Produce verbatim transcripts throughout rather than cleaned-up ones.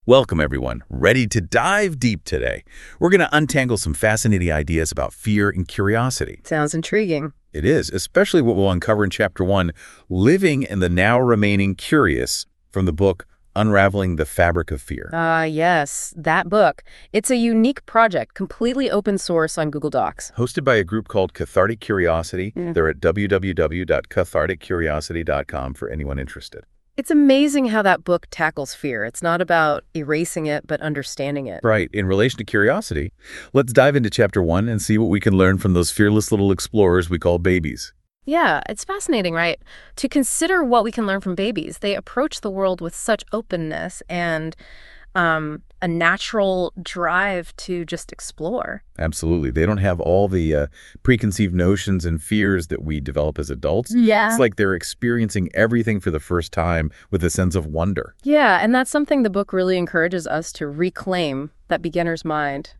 Welcome, everyone. Ready to dive deep today? We're going to untangle some fascinating ideas about fear and curiosity. Sounds intriguing. It is, especially what we'll uncover in Chapter one, Living in the Now Remaining Curious, from the book Unraveling the Fabric of Fear. Ah, uh, yes, that book. It's a unique project, completely open source on Google Docs. Hosted by a group called Cathartic Curiosity. Mm. They're at w w w dot cathartic curiosity dot com for anyone interested. It's amazing how that book tackles fear. It's not about erasing it, but understanding it. Right. In relation to curiosity, let's dive into Chapter one and see what we can learn from those fearless little explorers we call babies. Yeah, it's fascinating, right? To consider what we can learn from babies. They approach the world with such openness and um, a natural drive to just explore. Absolutely. They don't have all the uh, preconceived notions and fears that we develop as adults. Yeah. It's like they're experiencing everything for the first time with a sense of wonder. Yeah, and that's something the book really encourages us to reclaim, that beginner's mind.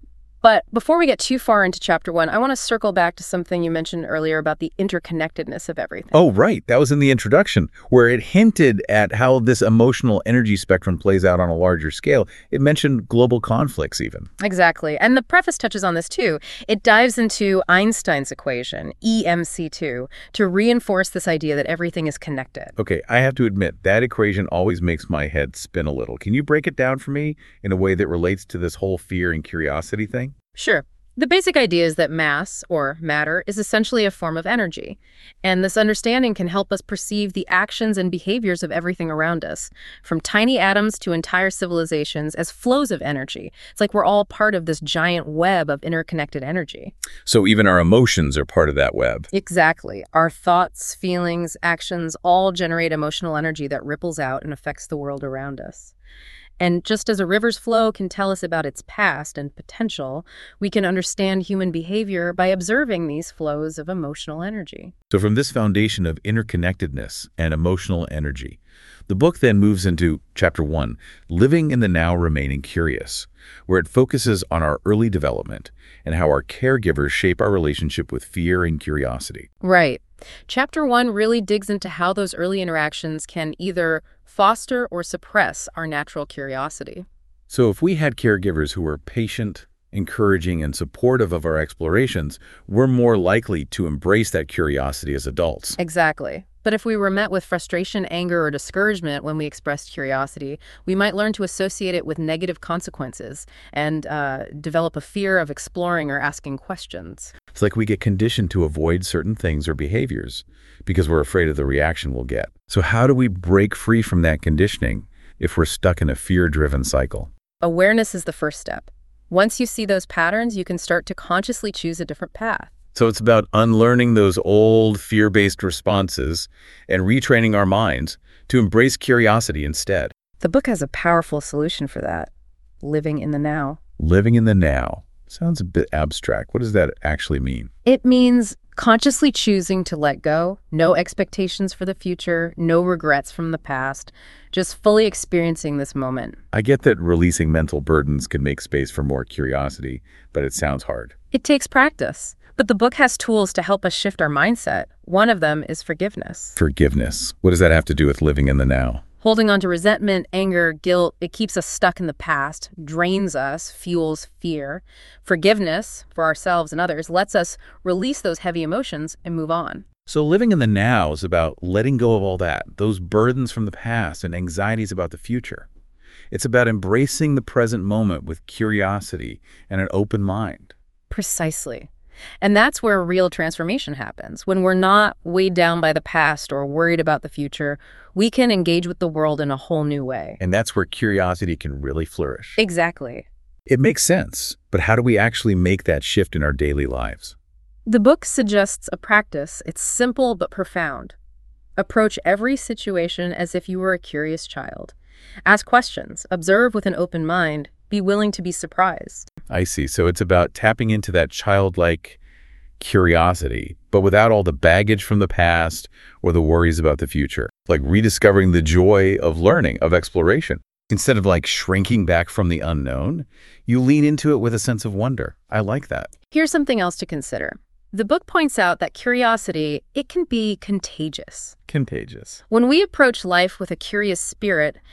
But before we get too far into Chapter one, I want to circle back to something you mentioned earlier about the interconnectedness of everything. Oh, right. That was in the introduction, where it hinted at how this emotional energy spectrum plays out on a larger scale. It mentioned global conflicts even. Exactly. And the preface touches on this too. It dives into Einstein's equation, E M C two, to reinforce this idea that everything is connected. Okay, I have to admit, that equation always makes my head spin a little. Can you break it down for me in a way that relates to this whole fear and curiosity thing? Sure. The basic idea is that mass, or matter, is essentially a form of energy. And this understanding can help us perceive the actions and behaviors of everything around us, from tiny atoms to entire civilizations, as flows of energy. It's like we're all part of this giant web of interconnected energy. So even our emotions are part of that web. Exactly. Our thoughts, feelings, actions all generate emotional energy that ripples out and affects the world around us. And just as a river's flow can tell us about its past and potential, we can understand human behavior by observing these flows of emotional energy. So from this foundation of interconnectedness and emotional energy, the book then moves into Chapter one, Living in the Now Remaining Curious, where it focuses on our early development and how our caregivers shape our relationship with fear and curiosity. Right. Chapter one really digs into how those early interactions can either foster or suppress our natural curiosity. So if we had caregivers who were patient, encouraging, and supportive of our explorations, we're more likely to embrace that curiosity as adults. Exactly. But if we were met with frustration, anger, or discouragement when we expressed curiosity, we might learn to associate it with negative consequences and uh, develop a fear of exploring or asking questions. It's like we get conditioned to avoid certain things or behaviors because we're afraid of the reaction we'll get. So how do we break free from that conditioning if we're stuck in a fear-driven cycle? Awareness is the first step. Once you see those patterns, you can start to consciously choose a different path. So it's about unlearning those old fear-based responses and retraining our minds to embrace curiosity instead. The book has a powerful solution for that. Living in the now. Living in the now. Sounds a bit abstract. What does that actually mean? It means consciously choosing to let go, no expectations for the future, no regrets from the past, just fully experiencing this moment. I get that releasing mental burdens can make space for more curiosity, but it sounds hard. It takes practice. But the book has tools to help us shift our mindset. One of them is forgiveness. Forgiveness. What does that have to do with living in the now? Holding on to resentment, anger, guilt, it keeps us stuck in the past, drains us, fuels fear. Forgiveness, for ourselves and others, lets us release those heavy emotions and move on. So living in the now is about letting go of all that, those burdens from the past and anxieties about the future. It's about embracing the present moment with curiosity and an open mind. Precisely. And that's where real transformation happens. When we're not weighed down by the past or worried about the future, we can engage with the world in a whole new way. And that's where curiosity can really flourish. Exactly. It makes sense, but how do we actually make that shift in our daily lives? The book suggests a practice. It's simple but profound. Approach every situation as if you were a curious child. Ask questions, observe with an open mind, be willing to be surprised. I see. So it's about tapping into that childlike curiosity, but without all the baggage from the past or the worries about the future. Like rediscovering the joy of learning, of exploration. Instead of like shrinking back from the unknown, you lean into it with a sense of wonder. I like that. Here's something else to consider. The book points out that curiosity, it can be contagious. Contagious. When we approach life with a curious spirit,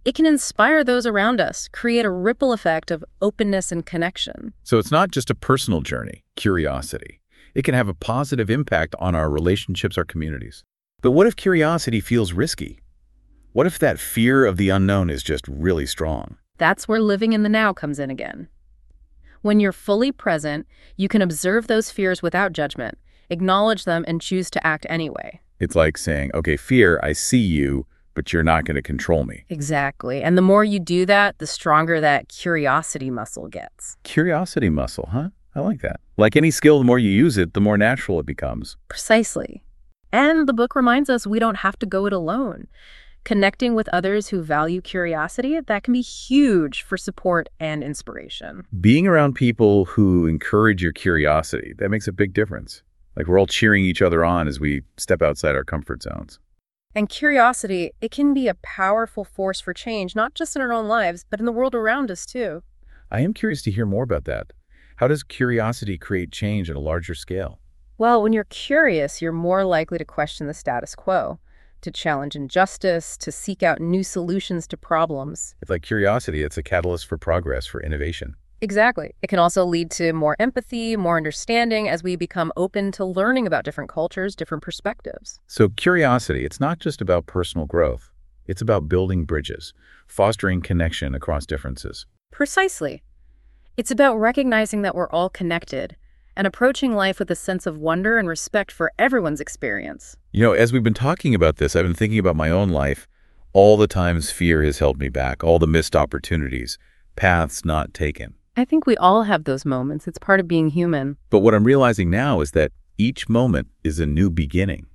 it can inspire those around us, create a ripple effect of openness and connection. So it's not just a personal journey, curiosity. It can have a positive impact on our relationships, our communities. But what if curiosity feels risky? What if that fear of the unknown is just really strong? That's where living in the now comes in again. When you're fully present, you can observe those fears without judgment, acknowledge them, and choose to act anyway. It's like saying, okay, fear, I see you, but you're not going to control me. Exactly. And the more you do that, the stronger that curiosity muscle gets. Curiosity muscle, huh? I like that. Like any skill, the more you use it, the more natural it becomes. Precisely. And the book reminds us we don't have to go it alone. Connecting with others who value curiosity, that can be huge for support and inspiration. Being around people who encourage your curiosity, that makes a big difference. Like we're all cheering each other on as we step outside our comfort zones. And curiosity, it can be a powerful force for change, not just in our own lives, but in the world around us too. I am curious to hear more about that. How does curiosity create change at a larger scale? Well, when you're curious, you're more likely to question the status quo, to challenge injustice, to seek out new solutions to problems. It's like curiosity, it's a catalyst for progress, for innovation. Exactly. It can also lead to more empathy, more understanding as we become open to learning about different cultures, different perspectives. So curiosity, it's not just about personal growth. It's about building bridges, fostering connection across differences. Precisely. It's about recognizing that we're all connected and approaching life with a sense of wonder and respect for everyone's experience. You know, as we've been talking about this, I've been thinking about my own life. All the times fear has held me back, all the missed opportunities, paths not taken. I think we all have those moments. It's part of being human. But what I'm realizing now is that each moment is a new beginning.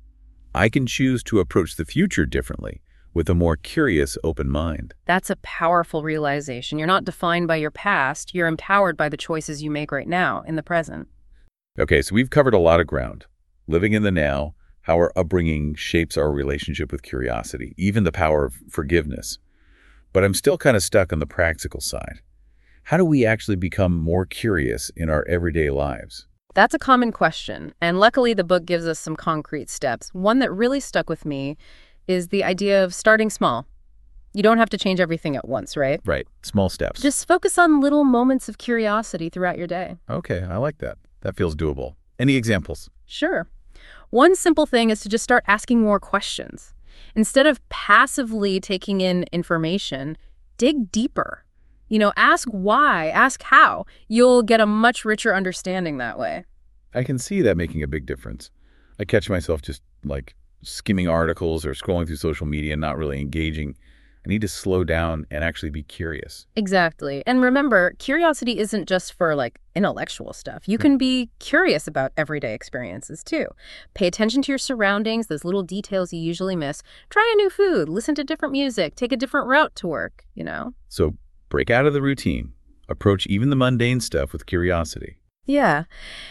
I can choose to approach the future differently, with a more curious, open mind. That's a powerful realization. You're not defined by your past. You're empowered by the choices you make right now, in the present. Okay, so we've covered a lot of ground. Living in the now, how our upbringing shapes our relationship with curiosity, even the power of forgiveness. But I'm still kind of stuck on the practical side. How do we actually become more curious in our everyday lives? That's a common question, and luckily the book gives us some concrete steps. One that really stuck with me is the idea of starting small. You don't have to change everything at once, right? Right. Small steps. Just focus on little moments of curiosity throughout your day. Okay, I like that. That feels doable. Any examples? Sure. One simple thing is to just start asking more questions. Instead of passively taking in information, dig deeper. You know, ask why, ask how. You'll get a much richer understanding that way. I can see that making a big difference. I catch myself just like skimming articles or scrolling through social media and not really engaging. I need to slow down and actually be curious. Exactly. And remember, curiosity isn't just for like intellectual stuff. You can be curious about everyday experiences too. Pay attention to your surroundings, those little details you usually miss. Try a new food, listen to different music, take a different route to work, you know? So break out of the routine. Approach even the mundane stuff with curiosity. Yeah.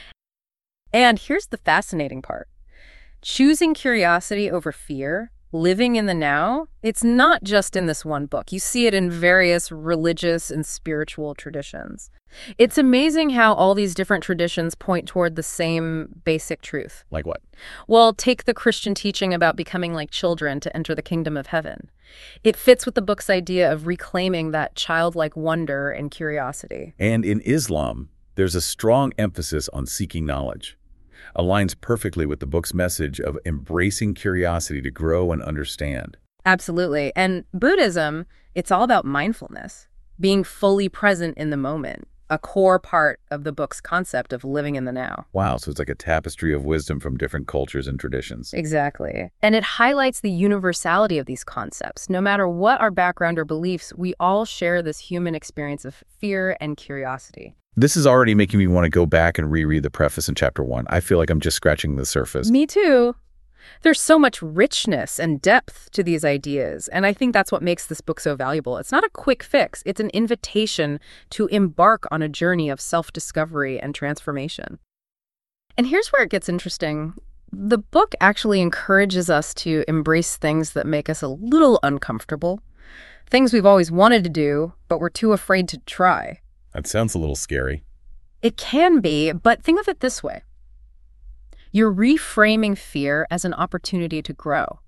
And here's the fascinating part. Choosing curiosity over fear, living in the now, it's not just in this one book. You see it in various religious and spiritual traditions. It's amazing how all these different traditions point toward the same basic truth. Like what? Well, take the Christian teaching about becoming like children to enter the kingdom of heaven. It fits with the book's idea of reclaiming that childlike wonder and curiosity. And in Islam, there's a strong emphasis on seeking knowledge. Aligns perfectly with the book's message of embracing curiosity to grow and understand. Absolutely. And Buddhism, it's all about mindfulness, being fully present in the moment, a core part of the book's concept of living in the now. Wow, so it's like a tapestry of wisdom from different cultures and traditions. Exactly. And it highlights the universality of these concepts. No matter what our background or beliefs, we all share this human experience of fear and curiosity. This is already making me want to go back and reread the preface in chapter one. I feel like I'm just scratching the surface. Me too. There's so much richness and depth to these ideas, and I think that's what makes this book so valuable. It's not a quick fix. It's an invitation to embark on a journey of self-discovery and transformation. And here's where it gets interesting. The book actually encourages us to embrace things that make us a little uncomfortable, things we've always wanted to do, but we're too afraid to try. That sounds a little scary. It can be, but think of it this way. You're reframing fear as an opportunity to grow.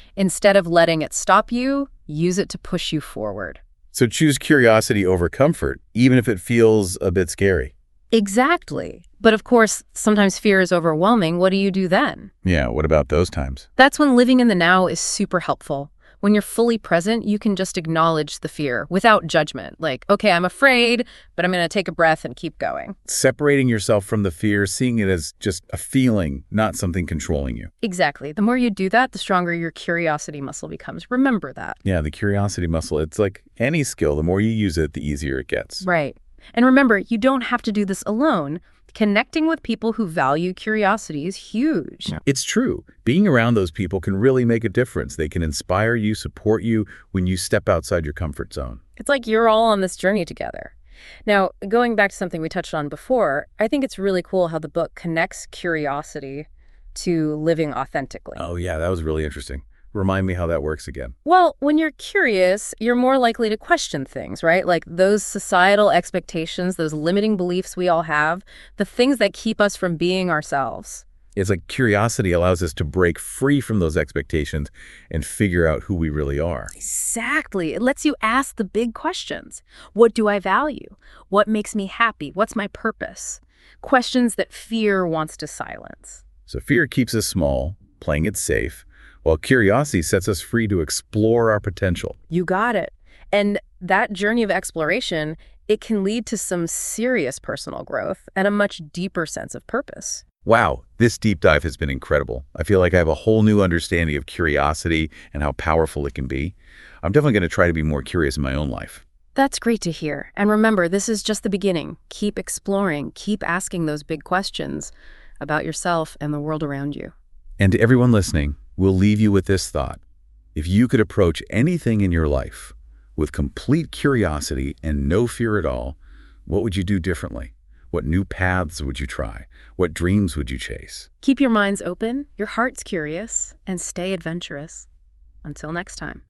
Instead of letting it stop you, use it to push you forward. So choose curiosity over comfort, even if it feels a bit scary. Exactly. But of course, sometimes fear is overwhelming. What do you do then? Yeah, what about those times? That's when living in the now is super helpful. When you're fully present, you can just acknowledge the fear without judgment. Like, okay, I'm afraid, but I'm going to take a breath and keep going. Separating yourself from the fear, seeing it as just a feeling, not something controlling you. Exactly. The more you do that, the stronger your curiosity muscle becomes. Remember that. Yeah, the curiosity muscle, it's like any skill. The more you use it, the easier it gets. Right. And remember, you don't have to do this alone. Connecting with people who value curiosity is huge. It's true. Being around those people can really make a difference. They can inspire you, support you when you step outside your comfort zone. It's like you're all on this journey together. Now, going back to something we touched on before, I think it's really cool how the book connects curiosity to living authentically. Oh, yeah, that was really interesting. Remind me how that works again. Well, when you're curious, you're more likely to question things, right? Like those societal expectations, those limiting beliefs we all have, the things that keep us from being ourselves. It's like curiosity allows us to break free from those expectations and figure out who we really are. Exactly. It lets you ask the big questions. What do I value? What makes me happy? What's my purpose? Questions that fear wants to silence. So fear keeps us small, playing it safe, while curiosity sets us free to explore our potential. You got it. And that journey of exploration, it can lead to some serious personal growth and a much deeper sense of purpose. Wow, this deep dive has been incredible. I feel like I have a whole new understanding of curiosity and how powerful it can be. I'm definitely going to try to be more curious in my own life. That's great to hear. And remember, this is just the beginning. Keep exploring, keep asking those big questions about yourself and the world around you. And to everyone listening, we'll leave you with this thought. If you could approach anything in your life with complete curiosity and no fear at all, what would you do differently? What new paths would you try? What dreams would you chase? Keep your minds open, your heart's curious, and stay adventurous. Until next time.